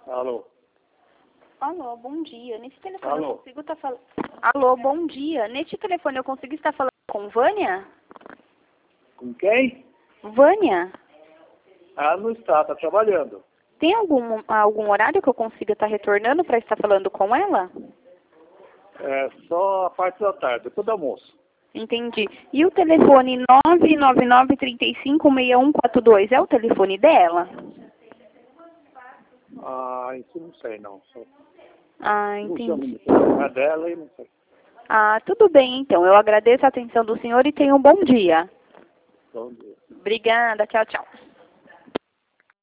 Alô? Alô, bom dia. Nesse telefone Alô? eu consigo estar falando... Alô, bom dia. Neste telefone eu consigo estar falando com Vânia? Com quem? Vânia? Ah, não está, está trabalhando. Tem algum horário que eu consiga estar retornando para estar falando com ela? É só a parte da tarde, depois do almoço. Entendi. E o telefone 999-356142 é o telefone dela? Ah, isso não sei não. Ah, Não chamo entendi. de telefone dela e não sei. Ah, tudo bem então. Eu agradeço a atenção do senhor e tenha um bom dia. Bom dia. Obrigada. Tchau, tchau.